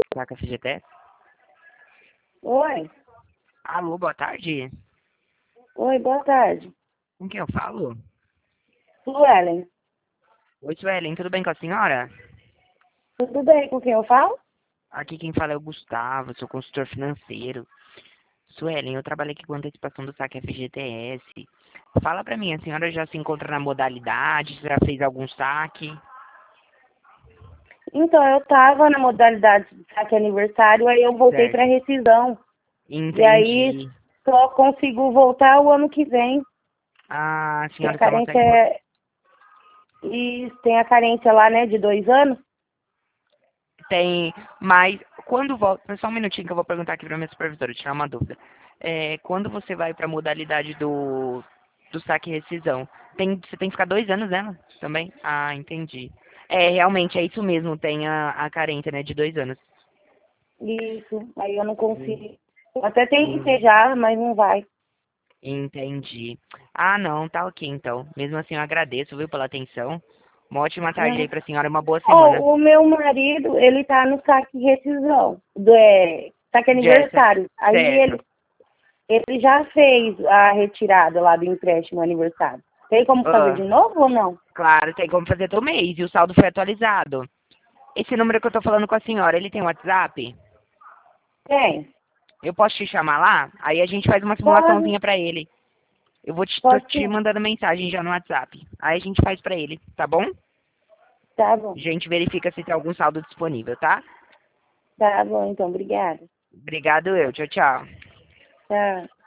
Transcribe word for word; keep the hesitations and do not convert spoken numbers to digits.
Saca F G T S? Oi. Alô, boa tarde. Oi, boa tarde. Com quem eu falo? Suelen. Oi, Suelen, tudo bem com a senhora? Tudo bem com quem eu falo? Aqui quem fala é o Gustavo, sou consultor financeiro. Suelen, eu trabalhei aqui com antecipação do saque F G T S. Fala pra mim, a senhora já se encontra na modalidade? Já fez algum saque? Então, eu tava na modalidade de saque aniversário, aí eu voltei Certo. para rescisão. E aí Entendi. só consigo voltar o ano que vem. Ah, a Que a senhora só carência consegue... vo- é. E tem a carência lá, né, de dois anos. Tem, mas quando volta... Só um minutinho que eu vou perguntar aqui pra minha supervisora, tirar uma dúvida. É, quando você vai pra modalidade do, do saque e rescisão, tem, você tem que ficar dois anos nela também? Ah, entendi. É, realmente, é isso mesmo, tem a, a carência, né, de dois anos. Isso. Aí eu não Hum, consigo. Eu até hum, tentei já, mas não vai. Entendi. Ah, não, tá ok então. Mesmo assim, eu agradeço, viu, pela atenção. Uma ótima tarde aí pra senhora, uma boa semana. Oh, o meu marido, ele tá no saque rescisão, do, é, saque Jessa, aniversário. Aí certo. ele, ele já fez a retirada lá do empréstimo aniversário. Tem como fazer Ah, de novo ou não? claro, tem como fazer todo mês e o saldo foi atualizado. Esse número que eu tô falando com a senhora, ele tem WhatsApp? Tem. Eu posso te chamar lá? Aí a gente faz uma Pode, simulaçãozinha pra ele. Eu vou te, tô pode te sim. mandando mensagem já no WhatsApp. Aí a gente faz pra ele, tá bom? Tá A bom. gente verifica se tem algum saldo disponível, tá? Tá bom, então. Obrigada. Obrigado eu. Tchau, tchau. Tchau.